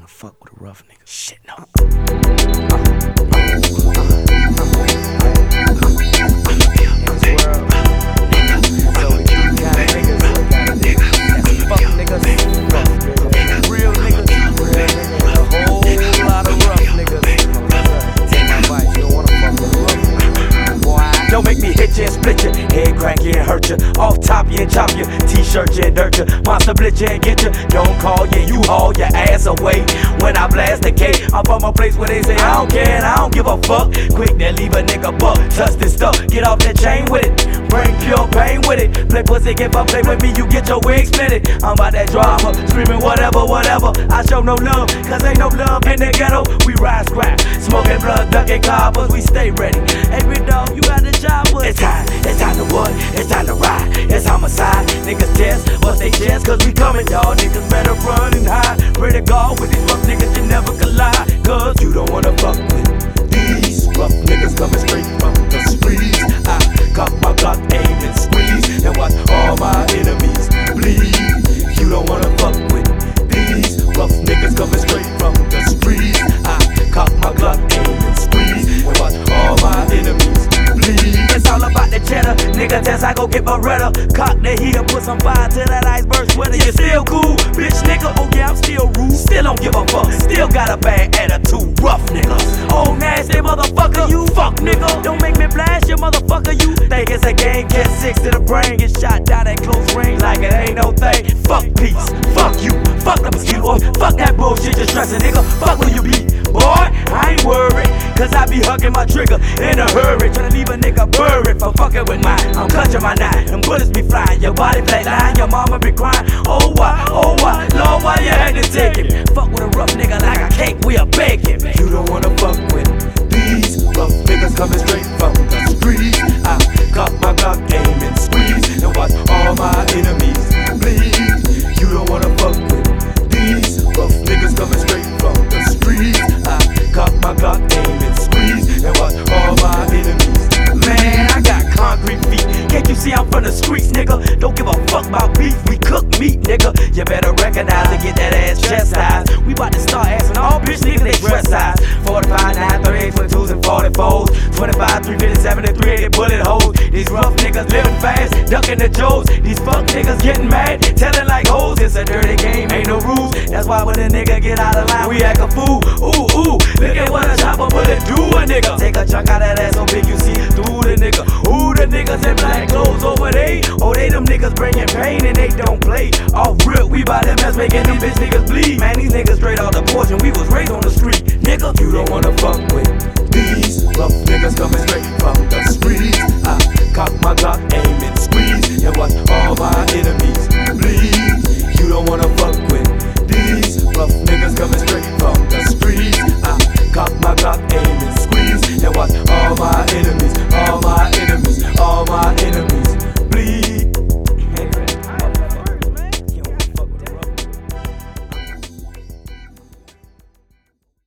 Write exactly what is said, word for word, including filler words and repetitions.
fuck with a rough nigga. Shit, no. Don't make me hit you and split you, head crack you and hurt you, off top you and chop you, t-shirt you and dirt you, monster blitz you and get you. Don't call you, you haul your ass away. When I blast the K, I'm from a place where they say I don't care and I don't give a fuck. Quick to leave a nigga buck, touch this stuff, get off that chain with it. Bring pure pain with it. Play pussy, get up, play with me, you get your wig split. I'm about that drama, screaming whatever, whatever. I show no love, cause ain't no love in the ghetto. We ride scrap, smoking blood, ducking coppers, we stay ready. Every dog, you got the chopper. It's time, it's time to what? It's time to ride. It's homicide. Niggas test, bust they chest, cause we coming, y'all. Niggas better run and hide. Pray to God with these rough niggas, you never collide. Cause you don't wanna fuck with these rough niggas coming straight from the streets. I cock my Glock, aim and squeeze, and watch all my enemies bleed. You don't wanna fuck with these rough niggas coming straight from the streets. I cock my Glock, aim and squeeze, and watch all my enemies bleed. It's all about the cheddar, nigga test, I go get Beretta. Cock the heater, put some fire to that iceberg sweater. You still cool, bitch nigga, oh yeah, I'm still rude. Still don't give a fuck, still got a bad attitude. Rough niggas, oh nasty motherfucker, you fuck nigga. Don't make me blast you motherfucker, you think it's a game. Get six to the brain, get shot down at close range like it ain't no thing. Fuck peace, fuck you, fuck the mosquitoes, fuck that bullshit you stressing nigga. Fuck who you be, boy, I ain't worried, cause I be hugging my trigger in a hurry, tryna leave a nigga buried for fucking with mine. I'm clutching my knife, them bullets be flying, your body flatline, your mama be crying. Oh why, oh why, Lord, why you had to take it? Fuck with a rough nigga like a cake, we are baking. You don't wanna fuck with these rough niggas coming straight from the streets. I cock my Glock, aim and squeeze, and watch all my enemies bleed. You don't wanna fuck with these rough niggas coming straight from the streets. I cock my Glock, aim and squeeze, and watch all my enemies. Man, I got concrete feet. Can't you see I'm from the streets, nigga? Don't give a fuck about beef, we cook meat, nigga. You better recognize and get that ass chastised. We bout to start asking all bitch niggas they dress size. forty-five, nine, thirty-eight, twenty-twos, and forty-fours. twenty-five, three fifty-seven, and three eighty bullet holes. These rough niggas living fast, ducking the Joes. These fuck niggas getting mad, telling like hoes. It's a dirty game, ain't no rules. That's why when a nigga get out of line, we act a fool. Ooh, ooh, look at what a chopper bullet do a nigga. Take a chunk out of that so big you see it through the nigga. Ooh, the niggas in black clothes over there. Oh, they them niggas bringing pain and they don't play. Off real, we bout them mess making them bitch niggas bleed. Man, these niggas straight out the porch and we was raised on the street. Nigga, you don't wanna fuck with these rough niggas coming straight from the streets. I